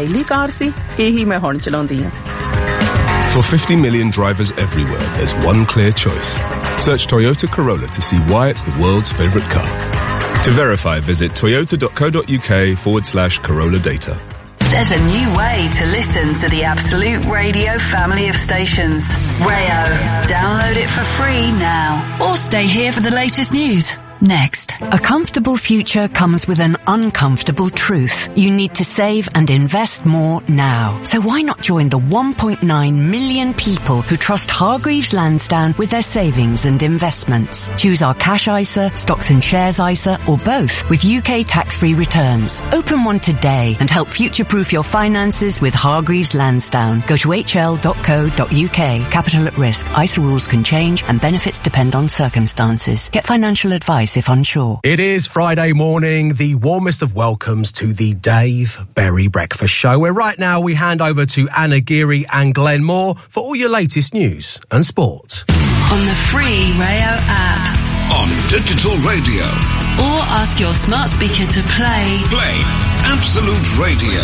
ਪਹਿਲੀ ਕਾਰ ਸੀ, ਇਹੀ ਮੈਂ ਹੁਣ ਚਲਾਉਂਦੀ ਹਾਂ। For 50 million drivers everywhere, there's one clear choice. Search Toyota Corolla to see why it's the world's favorite car. To verify, visit toyota.co.uk/Corolla data. There's a new way to listen to the Absolute Radio family of stations. Rayo. Download it for free now. Or stay here for the latest news. Next. A comfortable future comes with an uncomfortable truth. You need to save and invest more now. So why not join the 1.9 million people who trust Hargreaves Lansdown with their savings and investments? Choose our Cash ISA, Stocks and Shares ISA, or both with UK tax-free returns. Open one today and help future-proof your finances with Hargreaves Lansdown. Go to hl.co.uk. Capital at risk. ISA rules can change and benefits depend on circumstances. Get financial advice if unsure. It is Friday morning, the warmest of welcomes to the Dave Berry Breakfast Show, where right now we hand over to Anna Geary and Glenn Moore for all your latest news and sport. On the free Rayo app. On digital radio. Or ask your smart speaker to play Absolute Radio.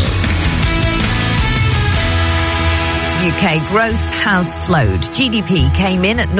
UK growth has slowed. GDP came in at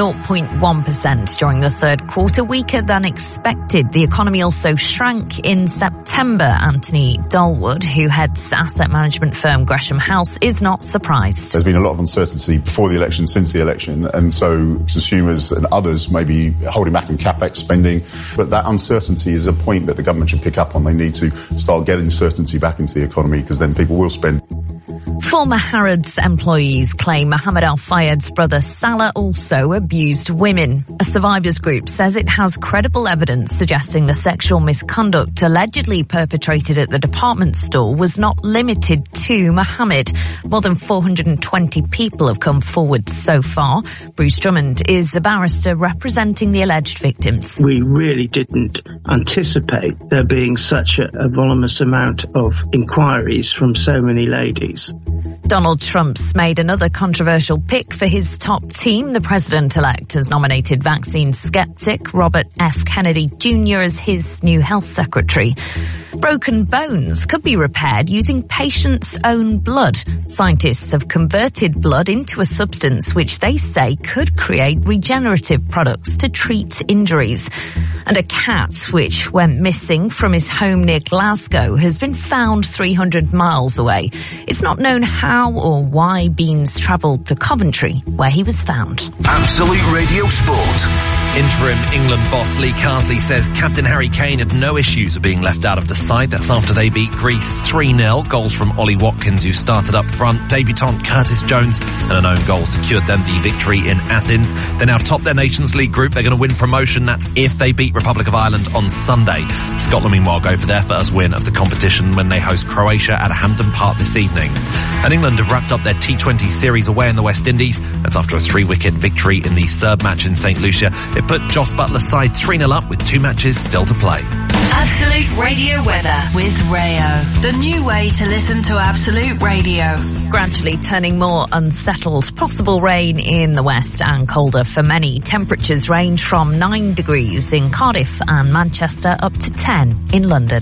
0.1% during the third quarter, weaker than expected. The economy also shrank in September. Anthony Dolwood, who heads asset management firm Gresham House, is not surprised. There's been a lot of uncertainty before the election, since the election, and so consumers and others may be holding back on capex spending. But that uncertainty is a point that the government should pick up on. They need to start getting certainty back into the economy, because then people will spend. Former Harrods employees claim Mohammed Al-Fayed's brother Salah also abused women. A survivors group says it has credible evidence suggesting the sexual misconduct allegedly perpetrated at the department store was not limited to Mohammed. More than 420 people have come forward so far. Bruce Drummond is a barrister representing the alleged victims. We really didn't anticipate there being such a voluminous amount of inquiries from so many ladies. Donald Trump's made another controversial pick for his top team. The president-elect has nominated vaccine skeptic Robert F. Kennedy Jr. as his new health secretary. Broken bones could be repaired using patients' own blood. Scientists have converted blood into a substance which they say could create regenerative products to treat injuries. And a cat which went missing from his home near Glasgow has been found 300 miles away. It's not known how or why Beans travelled to Coventry, where he was found. Absolute Radio Sport. Interim England boss Lee Carsley says Captain Harry Kane had no issues of being left out of the side. That's after they beat Greece 3-0. Goals from Ollie Watkins, who started up front. Debutant Curtis Jones and an own goal secured them the victory in Athens. They're now top their Nations League group. They're going to win promotion. That's if they beat Republic of Ireland on Sunday. Scotland, meanwhile, go for their first win of the competition when they host Croatia at Hampden Park this evening. And England have wrapped up their T20 series away in the West Indies. That's after a 3-wicket victory in the third match in St. Lucia. It put Jos Buttler's side 3-0 up with 2 matches still to play. Absolute Radio weather with Rayo. The new way to listen to Absolute Radio. Gradually turning more unsettled. Possible rain in the west and colder for many. Temperatures range from 9 degrees in Cardiff and Manchester up to 10 in London.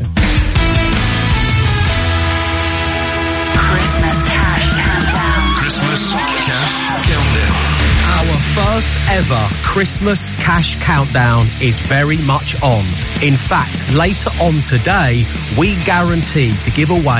Christmas Cash Countdown. Our first ever Christmas cash countdown is very much on. In fact, later on today, we guarantee to give away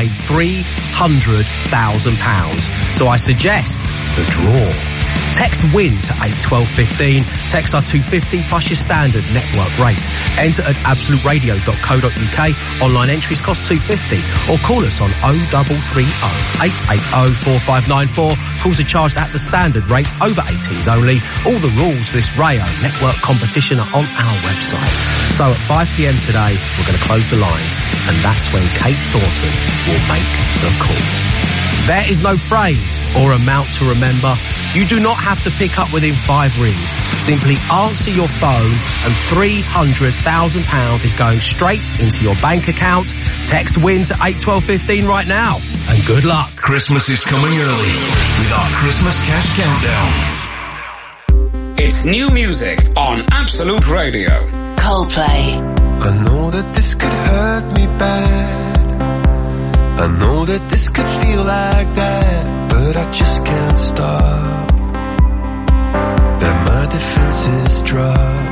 £300,000. So I suggest the draw. Text WIN to 81215. Text our 250 plus your standard network rate. Enter at absoluteradio.co.uk. Online entries cost £2.50. Or call us on 0330 880 4594. Calls are charged at the standard rate, over 18s only. All the rules for this Rayo network competition are on our website. So at 5pm today, we're going to close the lines. And that's when Kate Thornton will make the call. There is no phrase or amount to remember. You do not have to pick up within 5 rings. Simply answer your phone and £300,000 is going straight into your bank account. Text WIN to 81215 right now. And good luck. Christmas is coming early with our Christmas Cash Countdown. It's new music on Absolute Radio. Coldplay. I know that this could hurt me bad, I know that this could feel like that, but I just can't stop. Let my defenses drop.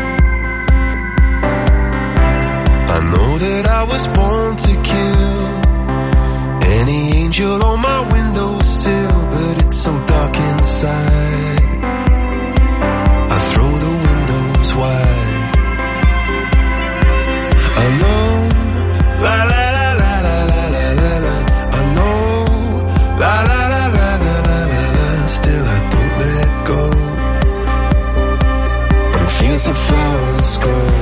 I know that I was born to kill any angel on my windowsill, but it's so dark inside. I throw the windows wide. I know, la la la la la la la la la. I know, la la la la la la la la. Still I don't let go. On fields of flowers grow.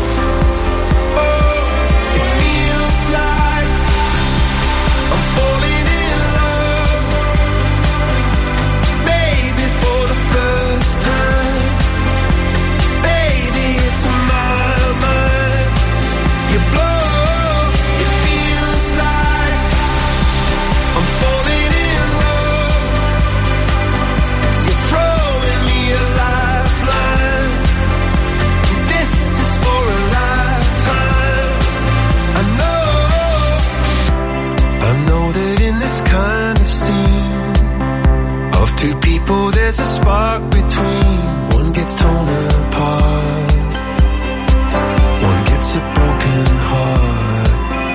Two people, there's a spark between. One gets torn apart, one gets a broken heart.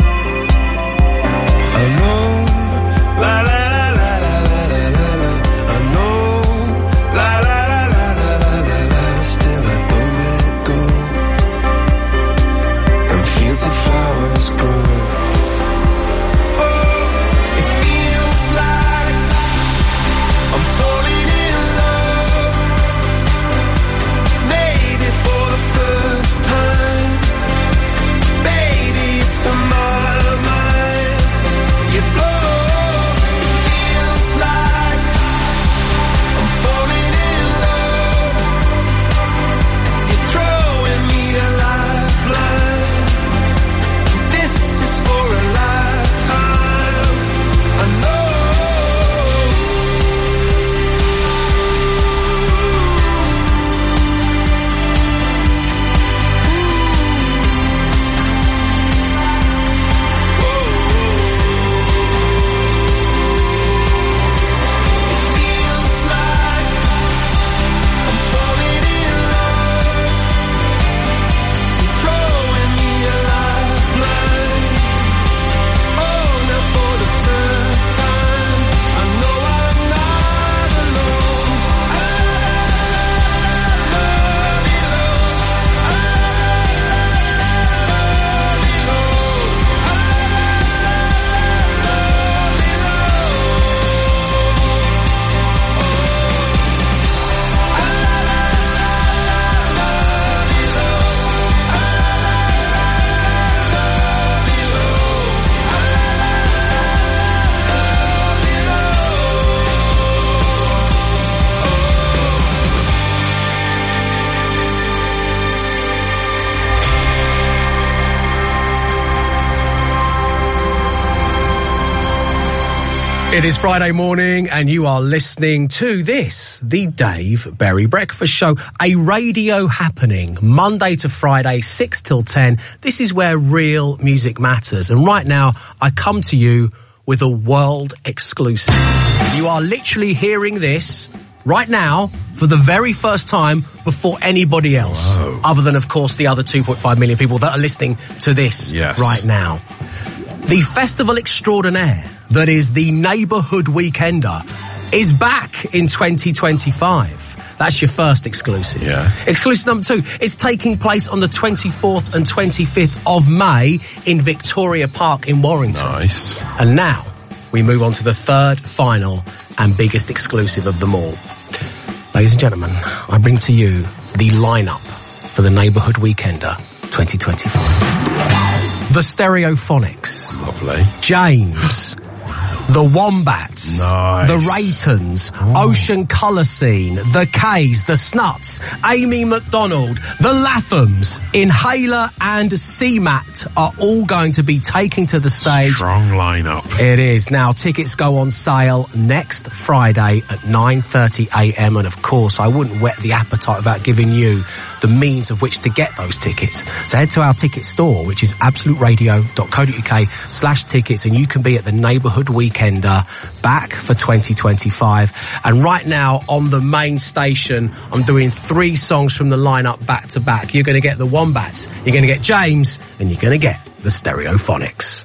I know, la la la la la la la la. I know, la la la la la la la la. Still I don't let go. And fields of flowers grow. It is Friday morning and you are listening to this, the Dave Berry Breakfast Show, a radio happening Monday to Friday, 6 till 10. This is where real music matters. And right now, I come to you with a world exclusive. You are literally hearing this right now for the very first time before anybody else. Whoa. Other than, of course, the other 2.5 million people that are listening to this right now. The festival extraordinaire that is the Neighbourhood Weekender is back in 2025. That's your first exclusive. Yeah. Exclusive number 2, it's taking place on the 24th and 25th of May in Victoria Park in Warrington. Nice. And now we move on to the third, final and biggest exclusive of them all. Ladies and gentlemen, I bring to you the lineup for the Neighbourhood Weekender 2025. The Stereophonics. Lovely. James. The Wombats. Nice. The Raytons. Ocean Colour Scene. The Kays. The Snuts. Amy McDonald. The Lathams. Inhaler and CMAT are all going to be taking to the stage. Strong lineup. It is. Now, tickets go on sale next Friday at 9:30 a.m. And of course, I wouldn't whet the appetite without giving you the means of which to get those tickets. So head to our ticket store, which is absoluteradio.co.uk/tickets, and you can be at the Neighbourhood Weekender back for 2025. And right now on the main station, I'm doing 3 songs from the lineup back to back. You're going to get the Wombats, you're going to get James, and you're going to get the Stereophonics.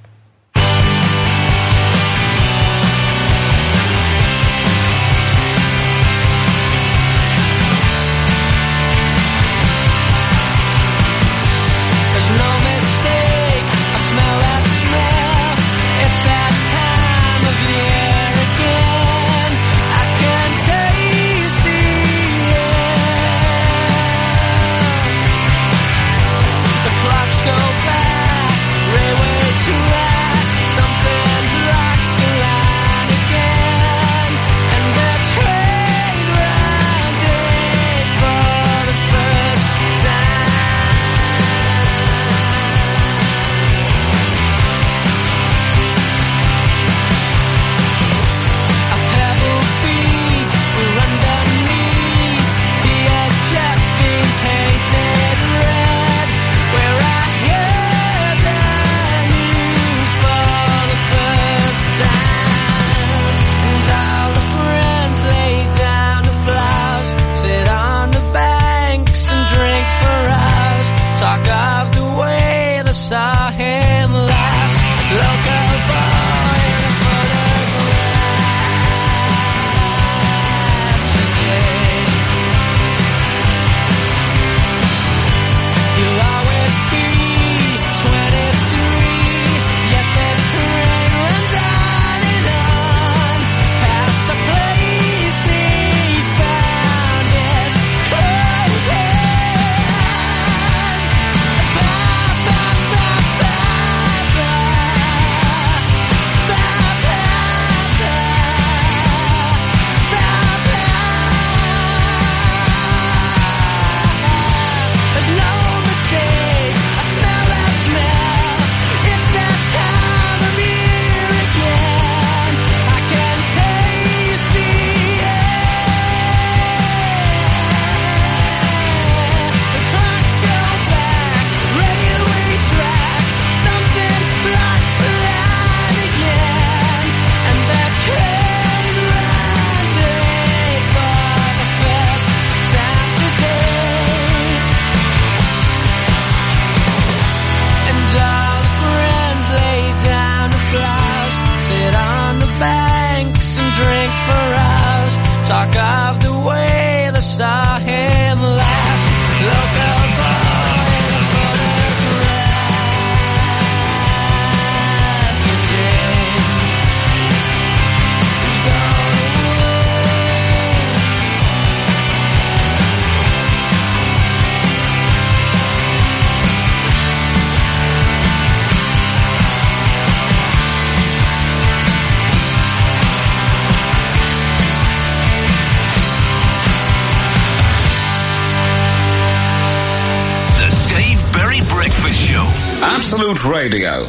Absolute Radio.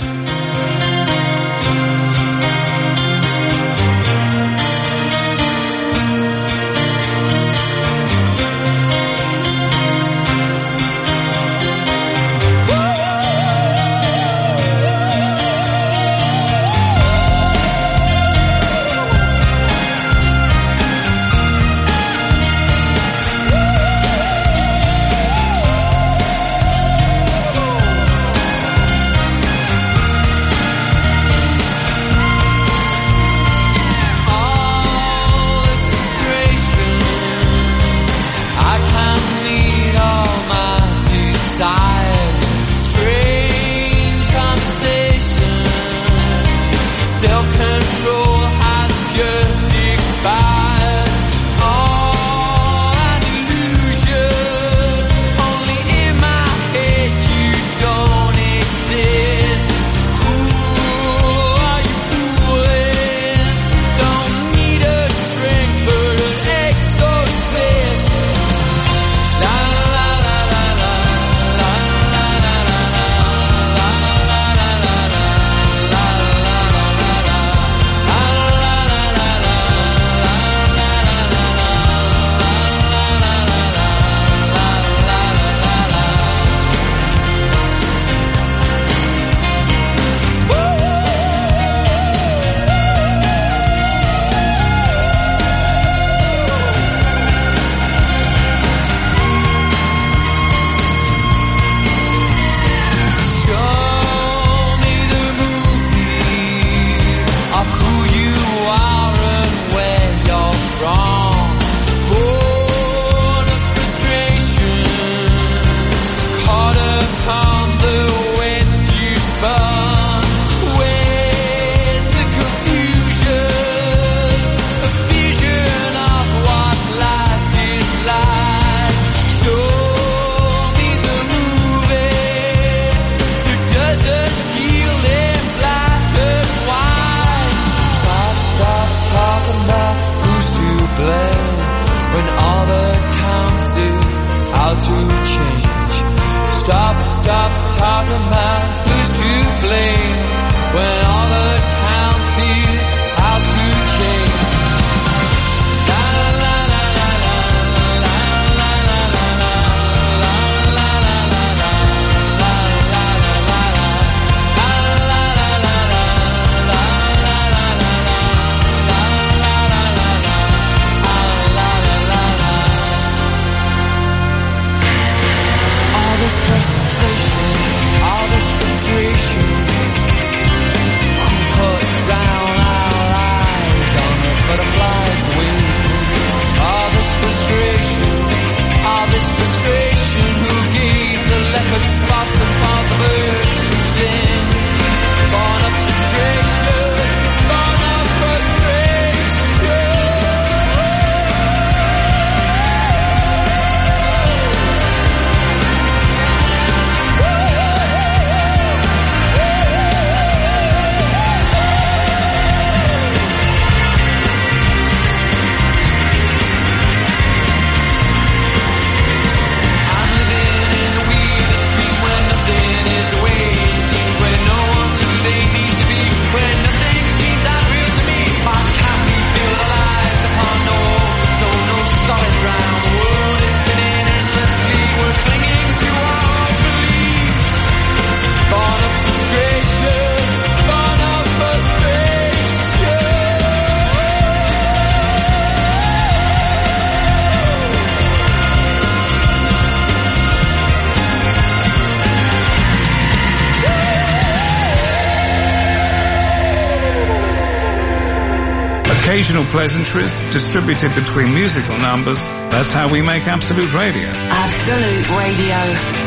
Occasional pleasantries distributed between musical numbers. That's how we make Absolute Radio. Absolute Radio.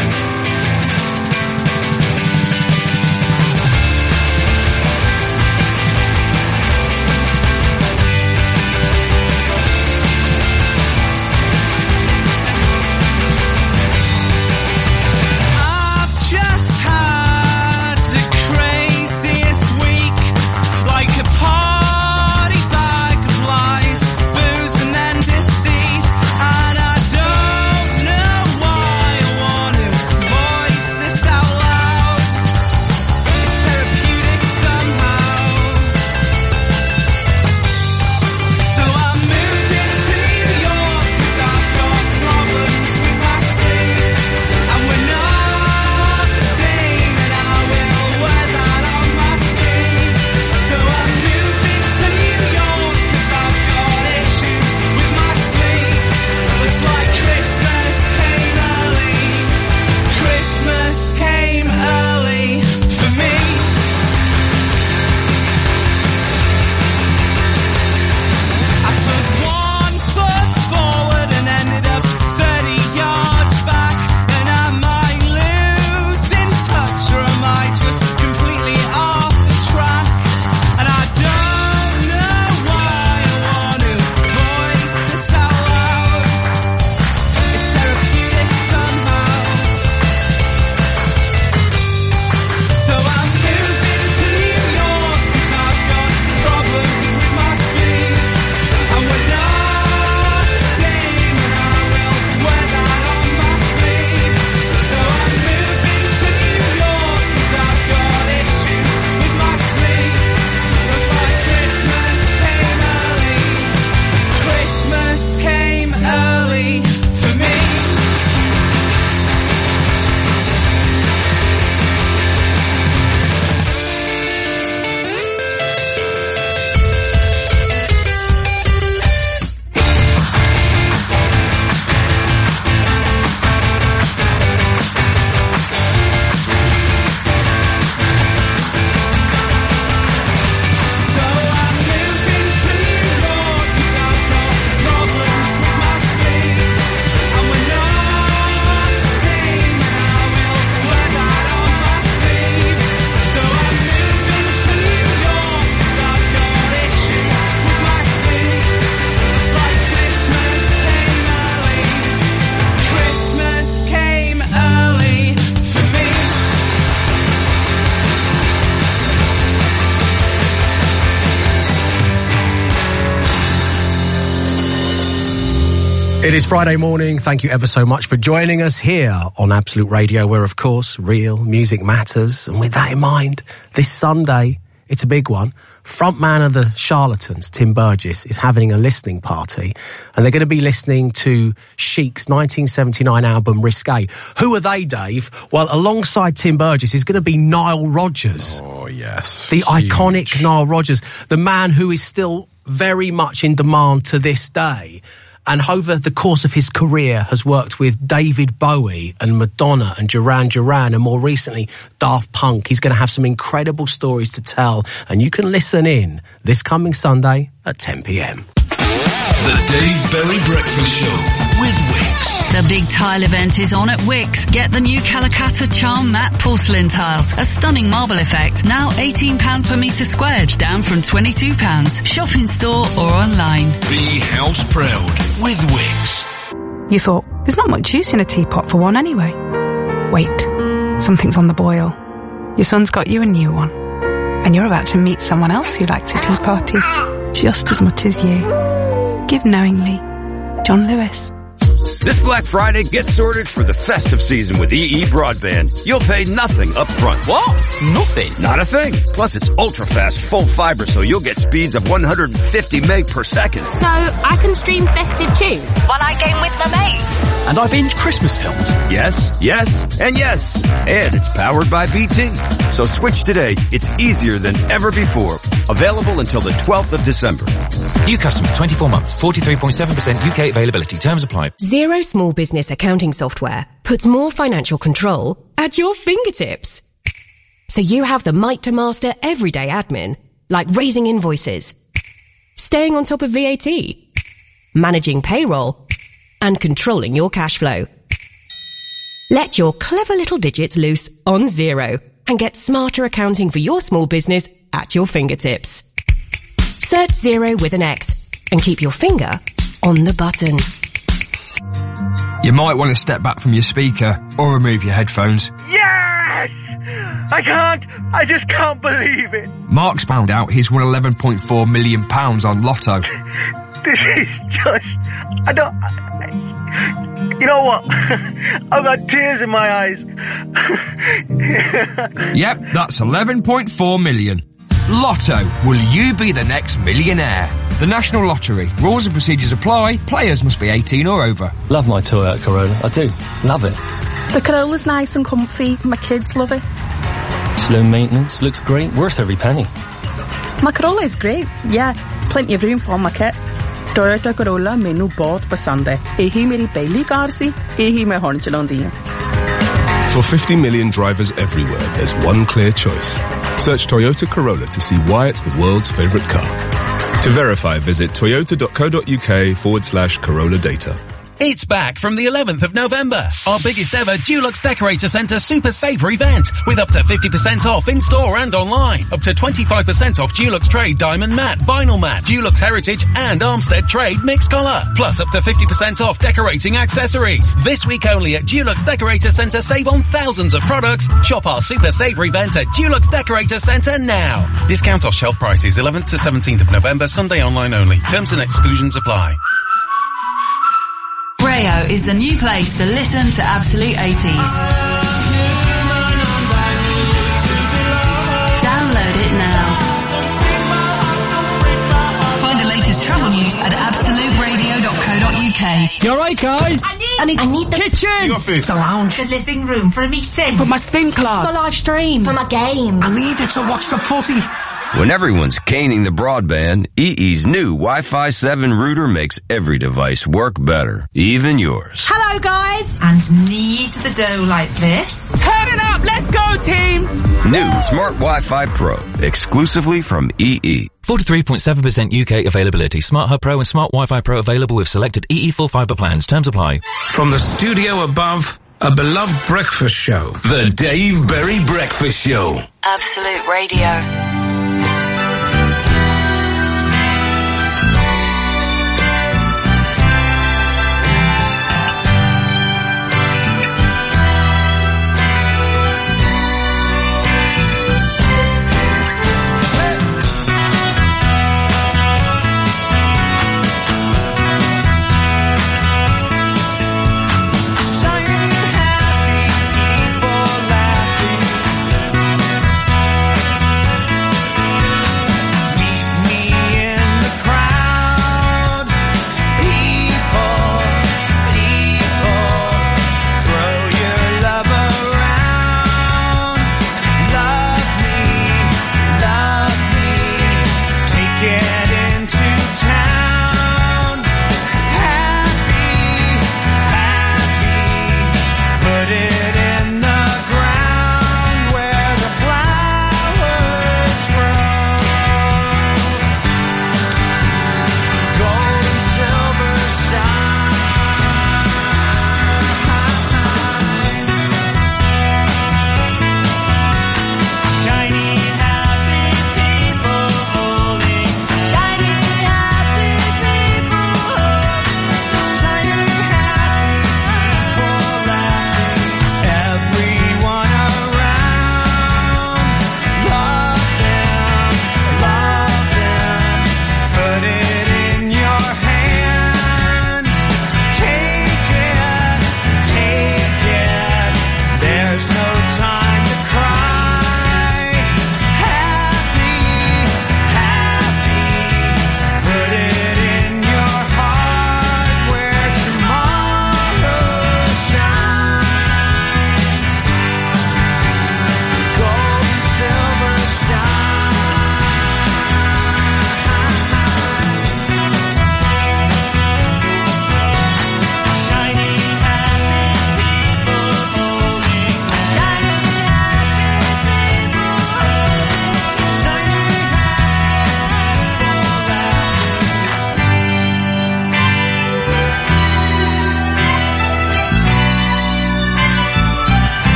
It is Friday morning. Thank you ever so much for joining us here on Absolute Radio, where, of course, real music matters. And with that in mind, this Sunday, it's a big one. Frontman of the Charlatans, Tim Burgess, is having a listening party, and they're going to be listening to Chic's 1979 album Risque. Who are they, Dave? Well, alongside Tim Burgess is going to be Nile Rodgers. Oh, yes. The iconic Nile Rodgers, the man who is still very much in demand to this day. And over the course of his career has worked with David Bowie and Madonna and Duran Duran and more recently Daft Punk. He's going to have some incredible stories to tell, and you can listen in this coming Sunday at 10 p.m. The Dave Berry Breakfast Show with Wix. The big tile event is on at Wix. Get the new Calacatta Charm Matte Porcelain Tiles. A stunning marble effect. Now £18 per metre squared, down from £22. Shop in store or online. Be house proud with Wix. You thought, there's not much use in a teapot for one anyway. Wait, something's on the boil. Your son's got you a new one. And you're about to meet someone else who likes a tea party just as much as you. Give knowingly. John Lewis. This Black Friday, get sorted for the festive season with EE Broadband. You'll pay nothing up front. What? Nothing? Not a thing. Plus, it's ultra-fast, full fiber, so you'll get speeds of 150 meg per second. So, I can stream festive tunes while I game with my mates. And I binge Christmas films. Yes, yes, and yes. And it's powered by BT. So switch today. It's easier than ever before. Available until the 12th of December. New customers, 24 months, 43.7% UK availability. Terms apply. Xero Small Business Accounting Software puts more financial control at your fingertips. So you have the might to master everyday admin, like raising invoices, staying on top of VAT, managing payroll, and controlling your cash flow. Let your clever little digits loose on Xero and get smarter accounting for your small business at your fingertips. Search Xero with an X and keep your finger on the button. You might want to step back from your speaker or remove your headphones. Yes! I just can't believe it. Mark's found out he's won £11.4 million on Lotto. This is just... You know what? I've got tears in my eyes. Yep, that's 11.4 million. Lotto, will you be the next millionaire? The National Lottery. Rules and procedures apply. Players must be 18 or over. Love my Toyota Corolla. I do. Love it. The Corolla's nice and comfy. My kids love it. Slow maintenance. Looks great. Worth every penny. My Corolla is great. Yeah, plenty of room for my kit. Toyota Corolla मैनू बहुत पसंद है. यही मेरी पहली car सी. यही मैं हुण चलाउंदी हां. For 50 million drivers everywhere, there's one clear choice. Search Toyota Corolla to see why it's the world's favorite car. To verify, visit toyota.co.uk/Corolla data. It's back from the 11th of November. Our biggest ever Dulux Decorator Centre Super Saver event with up to 50% off in store and online. Up to 25% off Dulux Trade Diamond Matte, Vinyl Matte, Dulux Heritage and Armstead Trade Mixed Colour. Plus up to 50% off decorating accessories. This week only at Dulux Decorator Centre, save on thousands of products. Shop our Super Saver event at Dulux Decorator Centre now. Discount off shelf prices 11th to 17th of November, Sunday online only. Terms and exclusions apply. Rayo is the new place to listen to Absolute 80s. Download it now. Find the latest travel news at absoluteradio.co.uk. You alright, guys? I need the kitchen, the office, the lounge, the living room for a meeting, for my spin class, for my live stream, for my game. I need it to watch the footy. When everyone's caning the broadband, EE's new Wi-Fi 7 router makes every device work better, even yours. Hello, guys. And knead the dough like this. Turn it up. Let's go, team. New Smart Wi-Fi Pro, exclusively from EE. 43.7% UK availability. Smart Hub Pro and Smart Wi-Fi Pro available with selected EE full fibre plans. Terms apply. From the studio above, a beloved breakfast show. The Dave Berry Breakfast Show. Absolute Radio.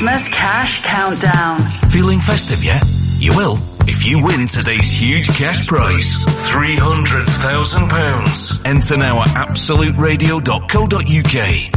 Christmas Cash Countdown. Feeling festive yet? You will if you win today's huge cash prize, £300,000. Enter now at absoluteradio.co.uk.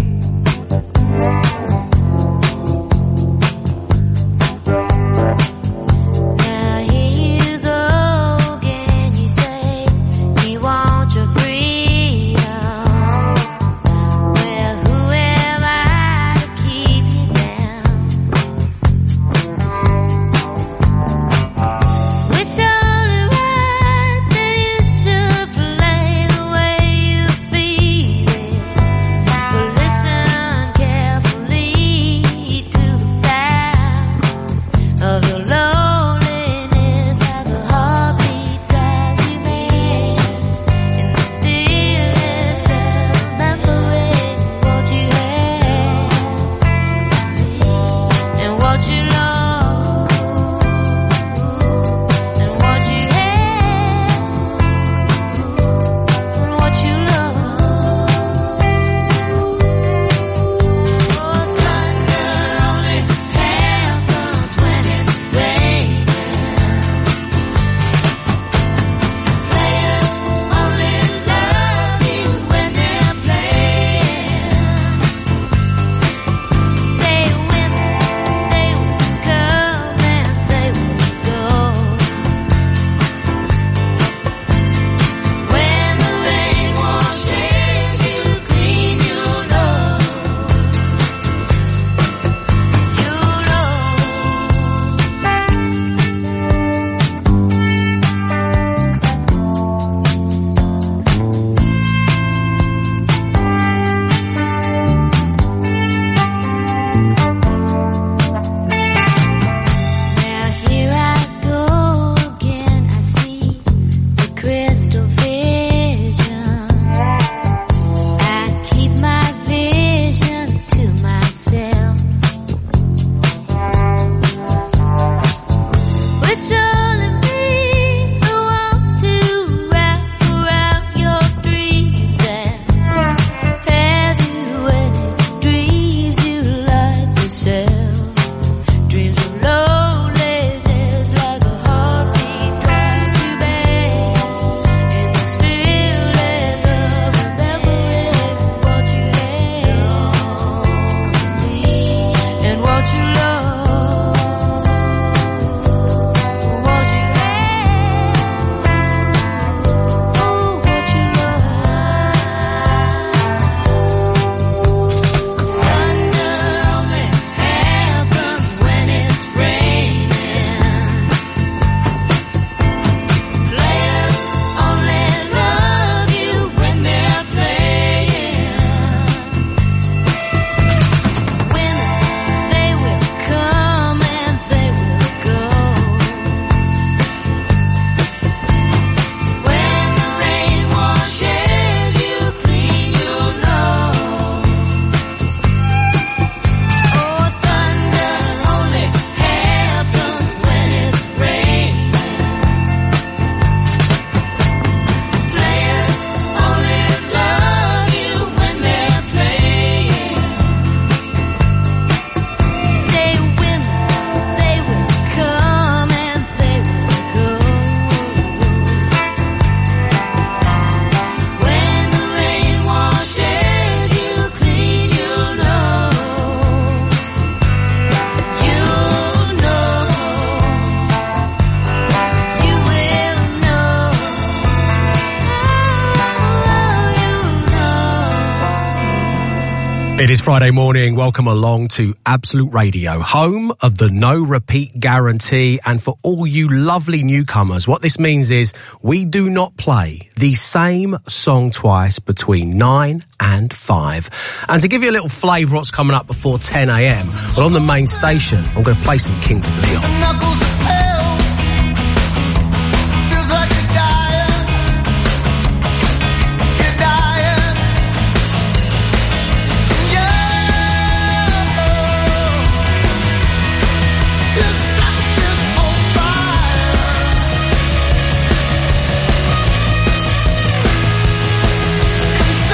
It is Friday morning. Welcome along to Absolute Radio, home of the no repeat guarantee. And for all you lovely newcomers, what this means is we do not play the same song twice between 9 and 5. And to give you a little flavour what's coming up before 10 a.m, well, on the main station, I'm going to play some Kings of Leon.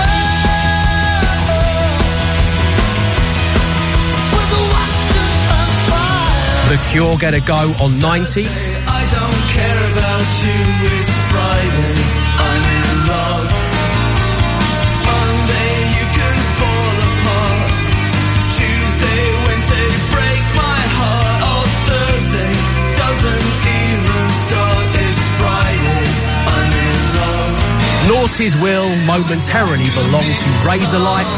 With the watch Cure get a go on 90s. I don't care about you, it's Friday, I'm in love. Monday you can fall apart. Tuesday, Wednesday break my heart. Oh, Thursday doesn't even start, it's Friday, I'm in love. Naughty's will momentarily belong to Razorlight.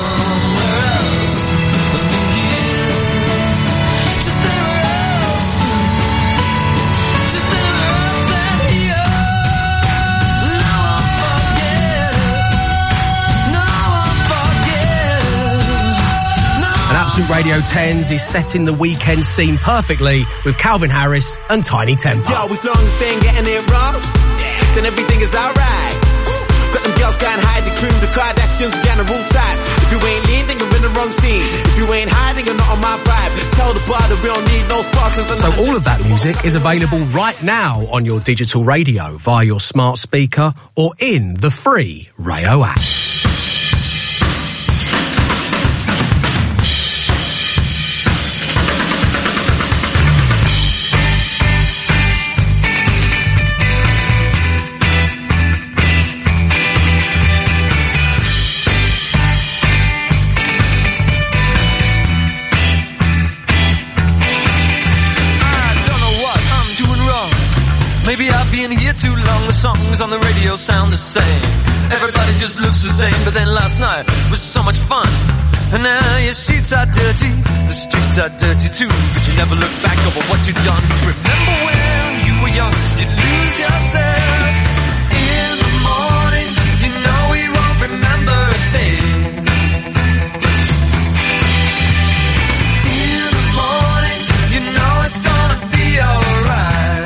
Absolute Radio 10s is setting the weekend scene perfectly with Calvin Harris and Tiny Temper. Yo, as long as they ain't getting it wrong, then everything is alright. Got them girls going hide, the crew, the Kardashians, we got the rule ties. If you ain't lean, then you're in the wrong scene. If you ain't hiding, you're not on my vibe. Tell the bar that we don't need no sparklers. So all of that music is available right now on your digital radio via your smart speaker or in the free Rayo app. Too long, the songs on the radio sound the same. Everybody just looks the same, but then last night was so much fun. And now your sheets are dirty, the streets are dirty too, but you never look back over what you've done. Remember when you were young, you'd lose yourself. In the morning, you know we won't remember a thing. In the morning, you know it's gonna be alright.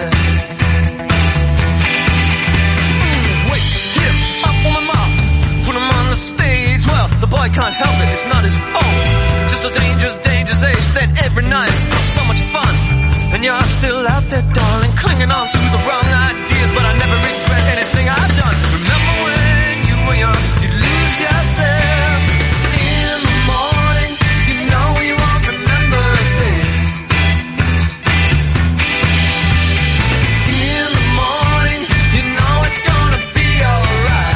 The boy can't help it, it's not his fault. Just a dangerous, dangerous age. Then every night it's still so much fun. And you're still out there, darling, clinging on to the wrong ideas. But I never regret anything I've done. Remember when you were young, you'd lose yourself. In the morning, you know you won't remember a thing. In the morning, you know it's gonna be alright.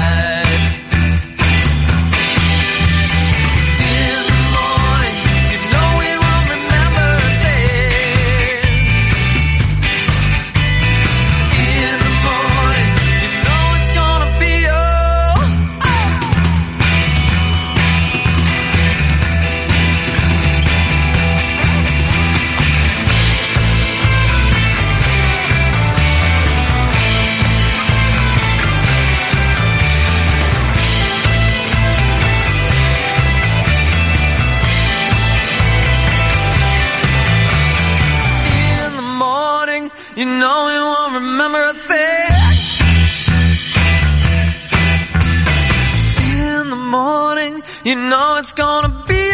You know you won't remember a thing. In the morning, you know it's gonna be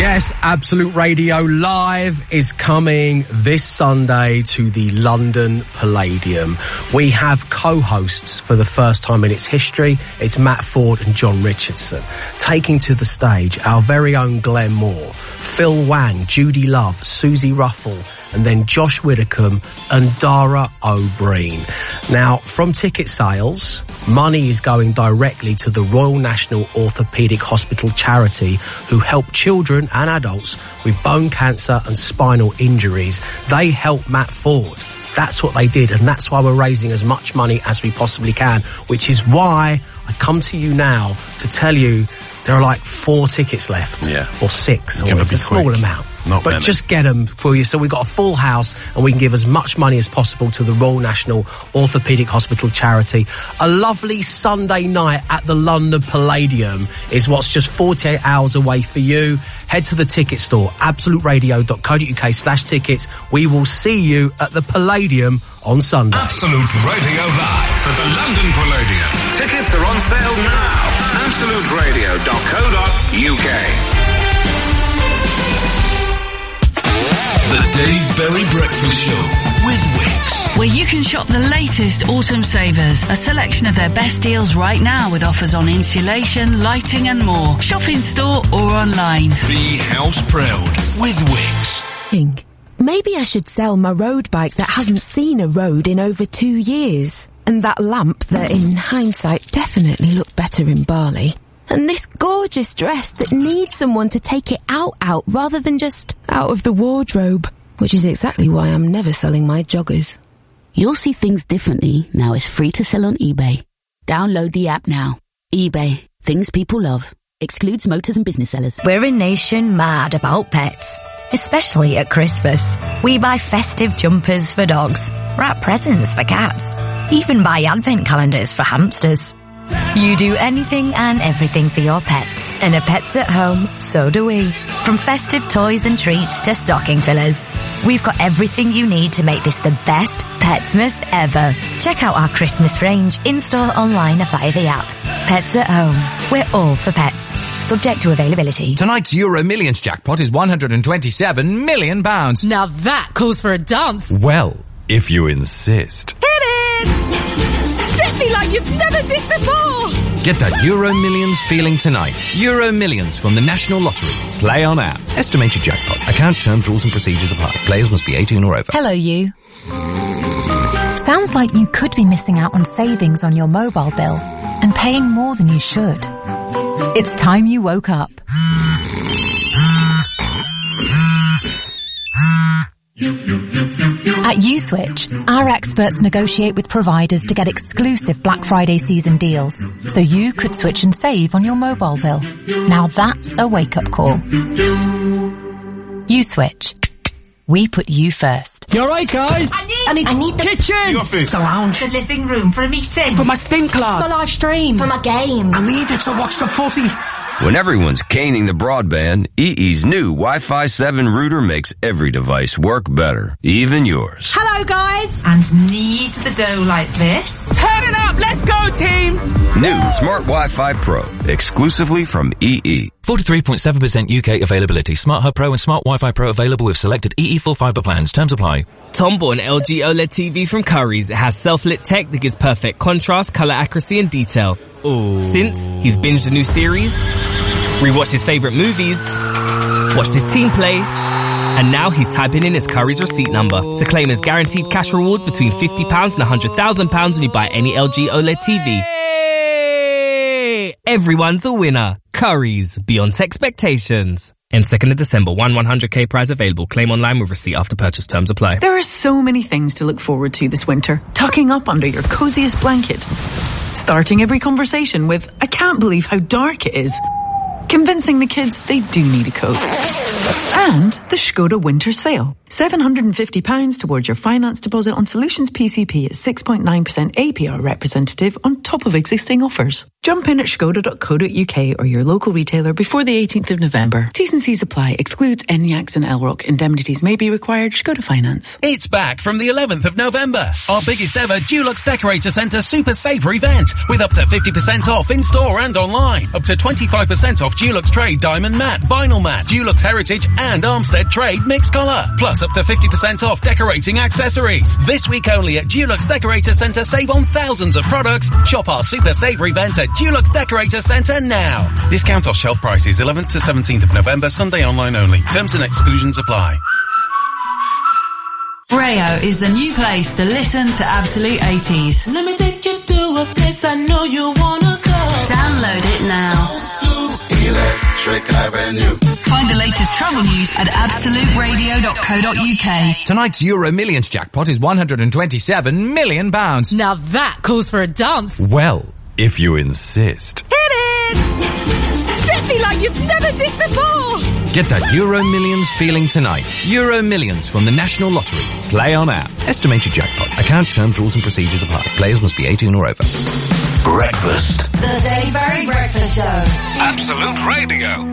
Yes, Absolute Radio Live is coming this Sunday to the London Palladium. We have co-hosts for the first time in its history. It's Matt Ford and John Richardson. Taking to the stage our very own Glenn Moore, Phil Wang, Judy Love, Susie Ruffle, and then Josh Widdicombe and Dara O'Brien. Now, from ticket sales, money is going directly to the Royal National Orthopaedic Hospital charity, who help children and adults with bone cancer and spinal injuries. They help Matt Ford. That's what they did, and that's why we're raising as much money as we possibly can, which is why I come to you now to tell you there are like 4 tickets left. Yeah. Or 6, or it's a small amount. Not but many. just get them for you. So we've got a full house and we can give as much money as possible to the Royal National Orthopaedic Hospital charity. A lovely Sunday night at the London Palladium is what's just 48 hours away for you. Head to the ticket store, absoluteradio.co.uk/tickets. We will see you at the Palladium on Sunday. Absolute Radio Live at the London Palladium. Tickets are on sale now. absoluteradio.co.uk. The Dave Berry Breakfast Show with Wix. Where you can shop the latest autumn savers. A selection of their best deals right now with offers on insulation, lighting and more. Shop in store or online. Be house proud with Wix. Maybe I should sell my road bike that hasn't seen a road in over 2 years. And that lamp that in hindsight definitely looked better in Bali. And this gorgeous dress that needs someone to take it out rather than just out of the wardrobe. Which is exactly why I'm never selling my joggers. You'll see things differently now it's free to sell on eBay. Download the app now. eBay. Things people love. Excludes motors and business sellers. We're a nation mad about pets. Especially at Christmas. We buy festive jumpers for dogs. Wrap presents for cats. Even buy advent calendars for hamsters. You do anything and everything for your pets. And at Pets at Home, so do we. From festive toys and treats to stocking fillers. We've got everything you need to make this the best Petsmas ever. Check out our Christmas range in-store, online, or via the app. Pets at Home. We're all for pets. Subject to availability. Tonight's Euro Millions jackpot is £127 million. Now that calls for a dance. Well, if you insist. Hit it! Dip me like you've never dipped before! Get that Euro Millions feeling tonight. Euro Millions from the National Lottery. Play on app. Estimated jackpot. Account terms, rules and procedures apply. Players must be 18 or over. Hello, you. Sounds like you could be missing out on savings on your mobile bill and paying more than you should. It's time you woke up. At Uswitch, our experts negotiate with providers to get exclusive Black Friday season deals, so you could switch and save on your mobile bill. Now that's a wake-up call. Uswitch. We put you first. You alright, guys? I need the kitchen! The office. The lounge. The living room for a meeting. For my spin class. For my live stream. For my game. I need it to watch the footy. When everyone's caning the broadband, EE's new Wi-Fi 7 router makes every device work better, even yours. Hello, guys. And knead the dough like this. Turn it up! Let's go, team! New Smart Wi-Fi Pro, exclusively from EE. 43.7% UK availability. Smart Hub Pro and Smart Wi-Fi Pro available with selected EE full fibre plans. Terms apply. Tom bought an LG OLED TV from Currys. It has self-lit tech that gives perfect contrast, colour accuracy and detail. Ooh. Since, he's binged a new series, rewatched his favourite movies, watched his team play, and now he's typing in his Currys receipt number to claim his guaranteed cash reward between £50 and £100,000 when you buy any LG OLED TV. Hey! Everyone's a winner. Currys, beyond expectations. End 2nd of December, 100k prize available. Claim online with receipt after purchase. Terms apply. There are so many things to look forward to this winter. Tucking up under your coziest blanket. Starting every conversation with, I can't believe how dark it is. Convincing the kids they do need a coat. And the Skoda winter sale. £750 towards your finance deposit on Solutions PCP at 6.9% APR representative on top of existing offers. Jump in at skoda.co.uk or your local retailer before the 18th of November. T's and C's apply. Excludes Enyaqs and Elrock. Indemnities may be required. Skoda Finance. It's back from the 11th of November. Our biggest ever Dulux Decorator Centre Super Saver event with up to 50% off in store and online. Up to 25% off Dulux Trade Diamond Matte, Vinyl Matte, Dulux Heritage and Armstead Trade Mixed Colour. Plus up to 50% off decorating accessories. This week only at Dulux Decorator Centre, save on thousands of products. Shop our Super Saver event at Dulux Decorator Centre now. Discount off shelf prices 11th to 17th of November, Sunday online only. Terms and exclusions apply. Rayo is the new place to listen to Absolute 80s. Let me take you to a place I know you wanna go. Download it now. Electric Avenue. Find the latest travel news at absoluteradio.co.uk. Tonight's Euro Millions jackpot is £127 million. Now that calls for a dance. Well, if you insist. Hit it! Dip me like you've never dipped before. Get that Euro Millions feeling tonight. Euro Millions from the National Lottery. Play on app. Estimated jackpot. Account terms, rules and procedures apply. Players must be 18 or over. Breakfast. The Dave Berry Breakfast Show. Absolute Radio.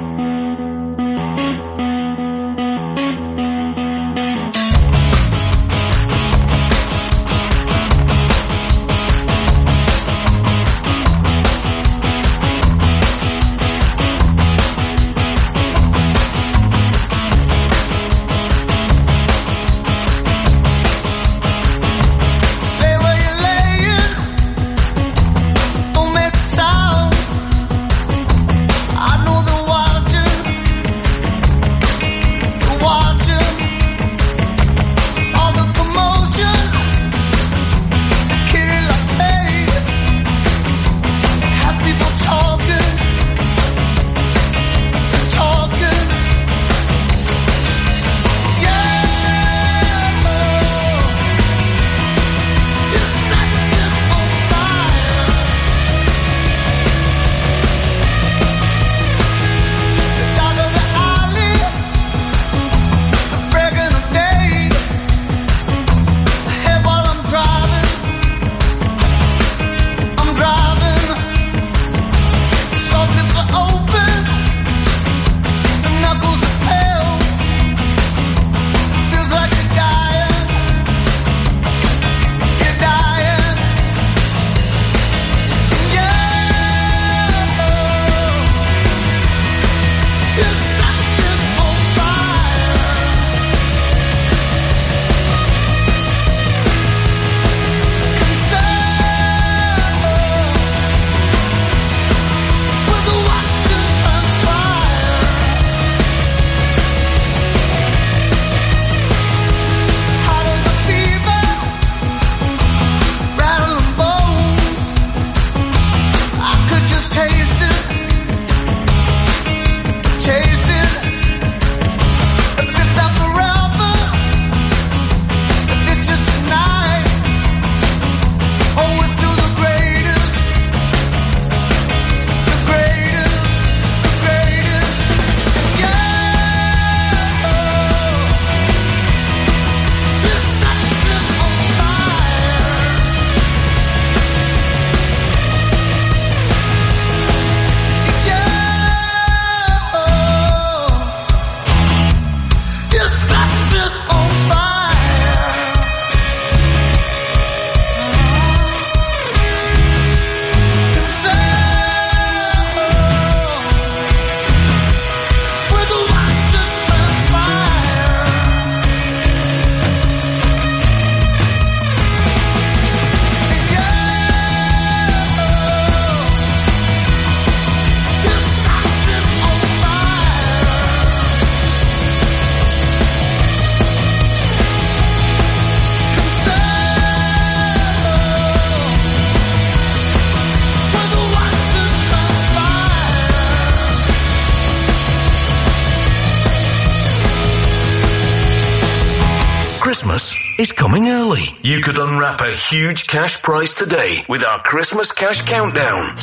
Christmas is coming early. You could unwrap a huge cash prize today with our Christmas Cash Countdown.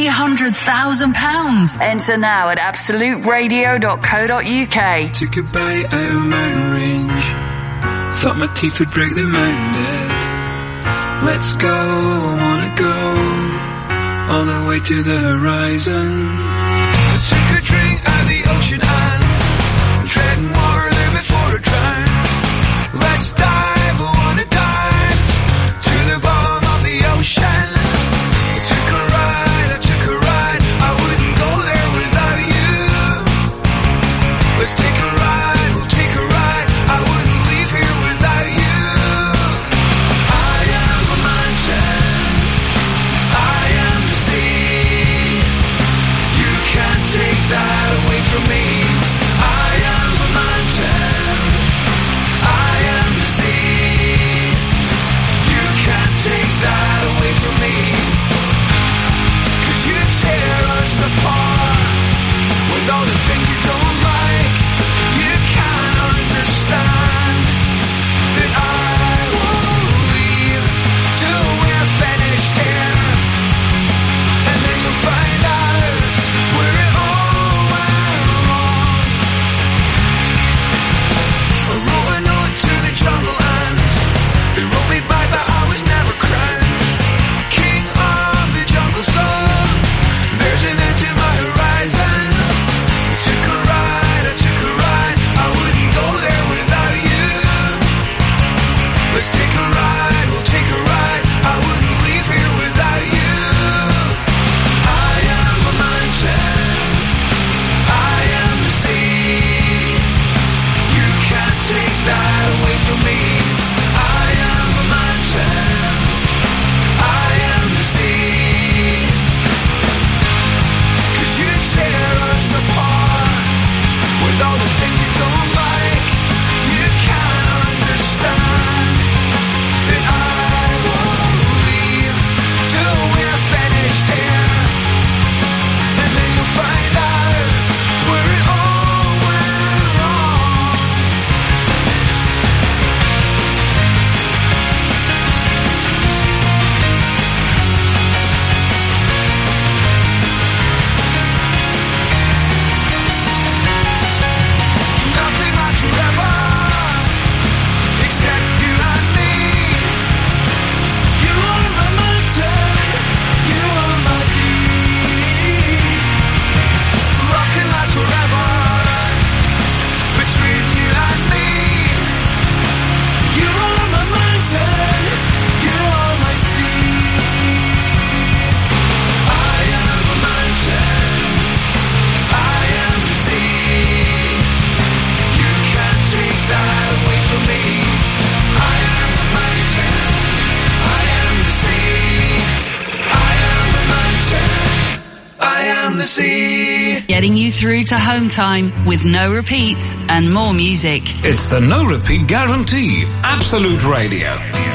£300,000. Enter now at absoluteradio.co.uk. Took a bite out of mountain range. Thought my teeth would break the mountain dead. Let's go, I wanna go all the way to the horizon. I took a drink at the ocean and I'm treading water there before I drown. Let's dive, I wanna dive to the bottom of the ocean. I took a ride, I wouldn't go there without getting you through to home time with no repeats and more music. It's the no repeat guarantee. Absolute Radio.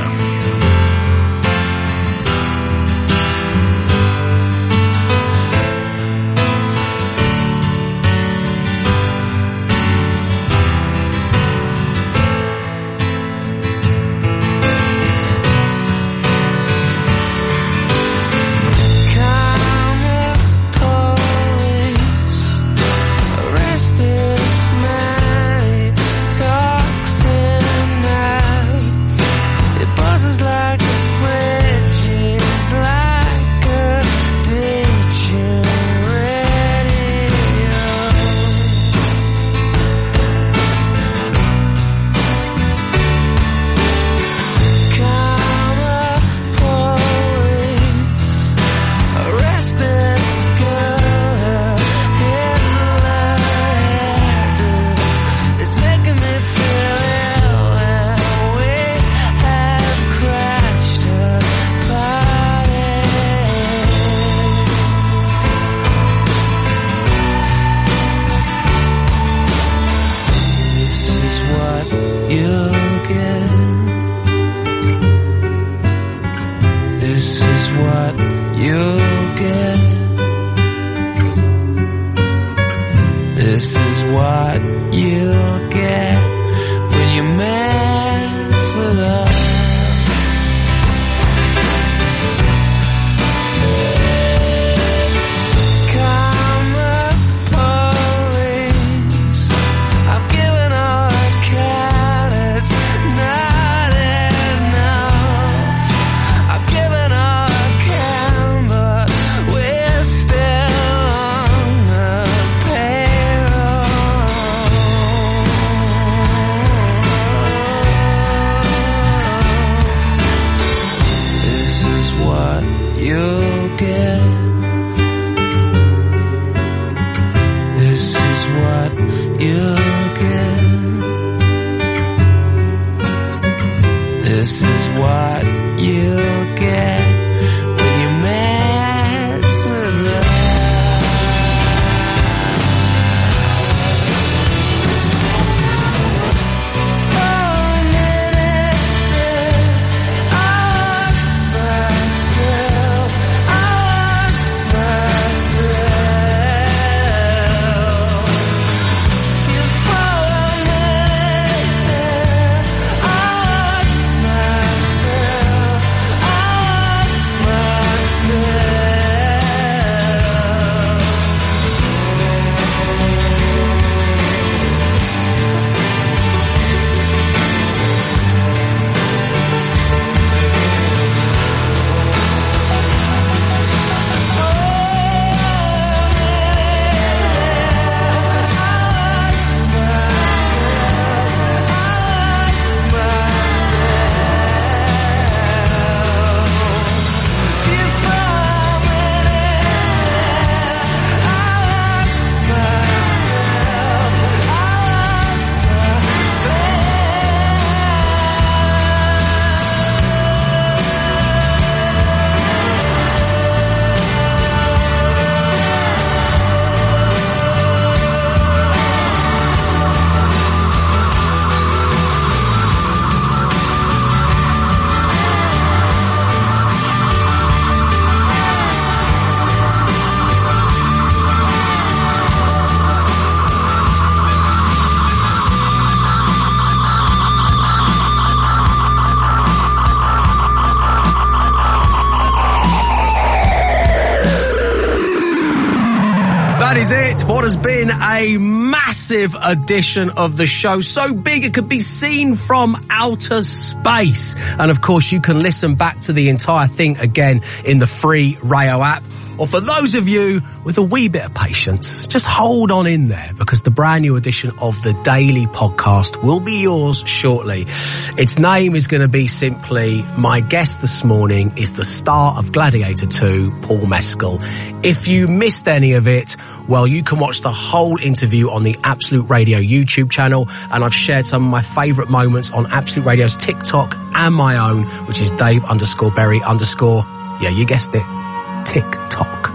That is it for what has been a massive edition of the show. So big it could be seen from outer space. And of course you can listen back to the entire thing again in the free Rayo app. Or for those of you with a wee bit of patience, just hold on in there because the brand new edition of the Daily Podcast will be yours shortly. Its name is going to be simply, my guest this morning is the star of Gladiator 2, Paul Mescal. If you missed any of it, well, you can watch the whole interview on the Absolute Radio YouTube channel, and I've shared some of my favourite moments on Absolute Radio's TikTok and my own, which is Dave_Berry_. Yeah, you guessed it. TikTok.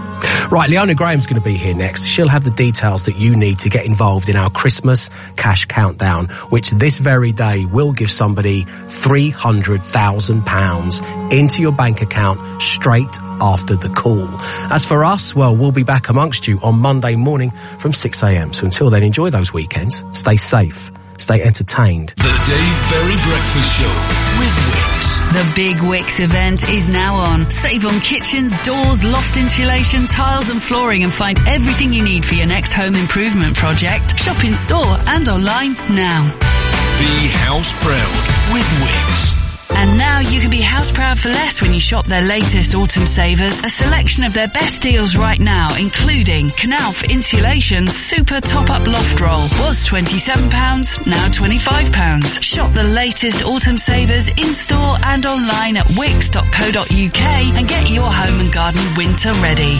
Right, Leona Graham's going to be here next. She'll have the details that you need to get involved in our Christmas Cash Countdown, which this very day will give somebody £300,000 into your bank account straight after the call. As for us, well, we'll be back amongst you on Monday morning from 6 a.m. So until then, enjoy those weekends. Stay safe. Stay entertained. The Dave Berry Breakfast Show with Wix. The Big Wix event is now on. Save on kitchens, doors, loft insulation, tiles and flooring, and find everything you need for your next home improvement project. Shop in store and online now. Be house proud with Wix. And now you can be house proud for less when you shop their latest autumn savers. A selection of their best deals right now, including Knauf Insulation Super Top-Up Loft Roll. Was £27, now £25. Shop the latest autumn savers in-store and online at wix.co.uk and get your home and garden winter ready.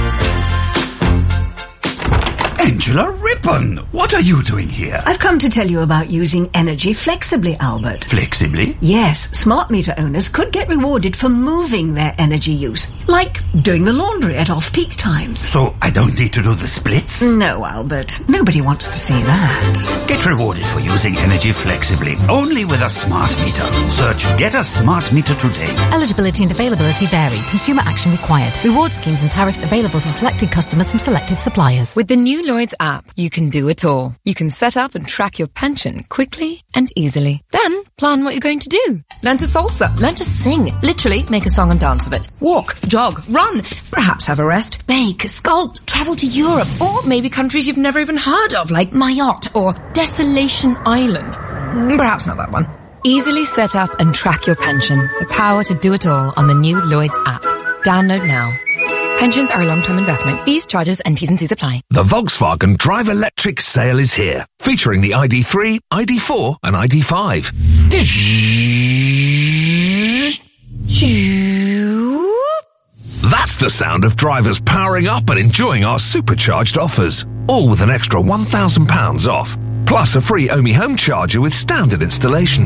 Angela Rippon, what are you doing here? I've come to tell you about using energy flexibly, Albert. Flexibly? Yes, smart meter owners could get rewarded for moving their energy use, like doing the laundry at off-peak times. So I don't need to do the splits? No, Albert. Nobody wants to see that. Get rewarded for using energy flexibly, only with a smart meter. Search Get a Smart Meter today. Eligibility and availability vary. Consumer action required. Reward schemes and tariffs available to selected customers from selected suppliers. With the new Lloyds app, you can do it all. You can set up and track your pension quickly and easily. Then plan what you're going to do. Learn to salsa, learn to sing, literally make a song and dance of it. Walk, jog, run, perhaps have a rest, bake, sculpt, travel to Europe, or maybe countries you've never even heard of, like Mayotte or Desolation Island. Perhaps not that one. Easily set up and track your pension. The power to do it all on the new Lloyds app. Download now. Pensions are a long-term investment. Fees, charges and T's and C's apply. The Volkswagen Drive Electric sale is here, featuring the ID3, ID4 and ID5. That's the sound of drivers powering up and enjoying our supercharged offers. All with an extra £1,000 off. Plus a free Omi home charger with standard installation.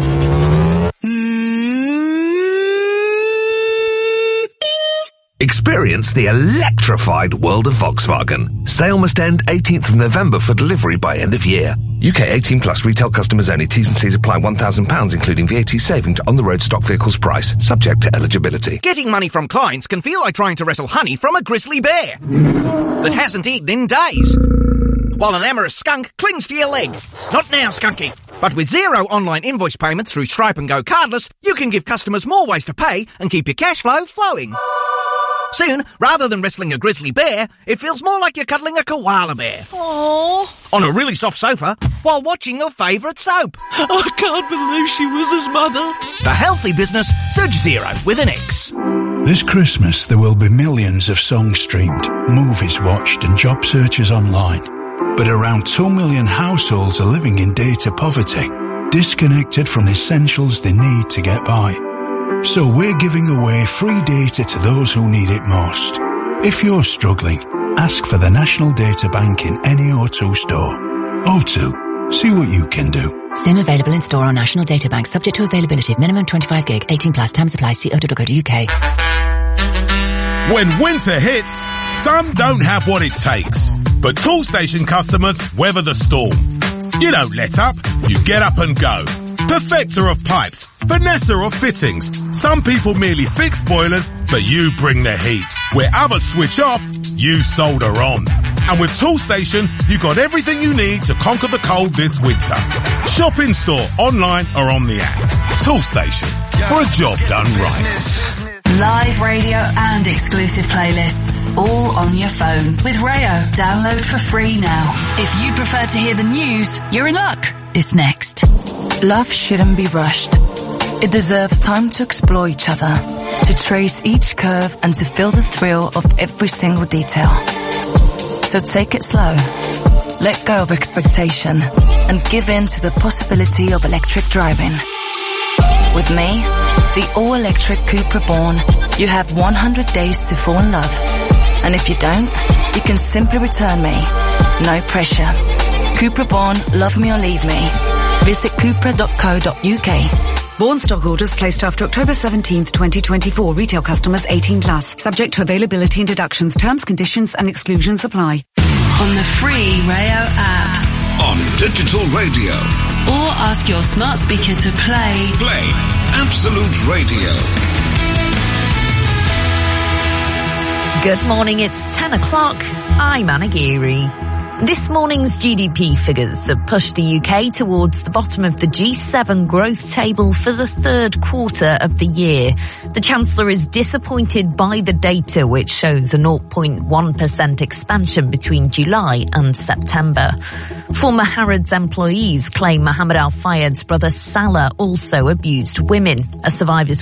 Experience the electrified world of Volkswagen. Sale must end 18th of November for delivery by end of year. UK 18 plus retail customers only. T's and C's apply. £1,000 including VAT saving to on the road stock vehicles price. Subject to eligibility. Getting money from clients can feel like trying to wrestle honey from a grizzly bear that hasn't eaten in days, while an amorous skunk clings to your leg. Not now, Skunky. But with zero online invoice payments through Stripe and Go Cardless, you can give customers more ways to pay and keep your cash flow flowing. Soon, rather than wrestling a grizzly bear, it feels more like you're cuddling a koala bear. Aww. On a really soft sofa, while watching your favourite soap. I can't believe she was his mother. The healthy business, Surge Zero with an X. This Christmas, there will be millions of songs streamed, movies watched and job searches online. But around 2 million households are living in data poverty, disconnected from the essentials they need to get by. So we're giving away free data to those who need it most. If you're struggling, ask for the National Data Bank in any O2 store. O2, see what you can do. SIM available in store on National Data Bank, subject to availability. Minimum 25 gig, 18 plus. Terms apply. See o2.co.uk. When winter hits, some don't have what it takes. But Toolstation customers weather the storm. You don't let up, you get up and go. Perfecter of pipes, Vanessa of fittings. Some people merely fix boilers, but you bring the heat. Where others switch off, you solder on. And with Toolstation, you got everything you need to conquer the cold this winter. Shop in store, online or on the app. Toolstation, for a job done right. Live radio and exclusive playlists, all on your phone. With Rayo, download for free now. If you'd prefer to hear the news, you're in luck. It's next. Love shouldn't be rushed. It deserves time to explore each other, to trace each curve and to feel the thrill of every single detail. So take it slow, let go of expectation, and give in to the possibility of electric driving. With me, the all-electric Cupra Born, you have 100 days to fall in love. And if you don't, you can simply return me. No pressure. Cupra Born, love me or leave me. Visit cupra.co.uk. Born stock orders placed after October 17th, 2024. Retail customers 18+. Subject to availability and deductions. Terms, conditions and exclusions apply. On the free Rayo app. On digital radio. Or ask your smart speaker to play. Play Absolute Radio. Good morning, it's 10 o'clock. I'm Anna Geary. This morning's GDP figures have pushed the UK towards the bottom of the G7 growth table for the third quarter of the year. The Chancellor is disappointed by the data, which shows a 0.1% expansion between July and September. Former Harrods employees claim Mohammed Al Fayed's brother Salah also abused women. A survivor's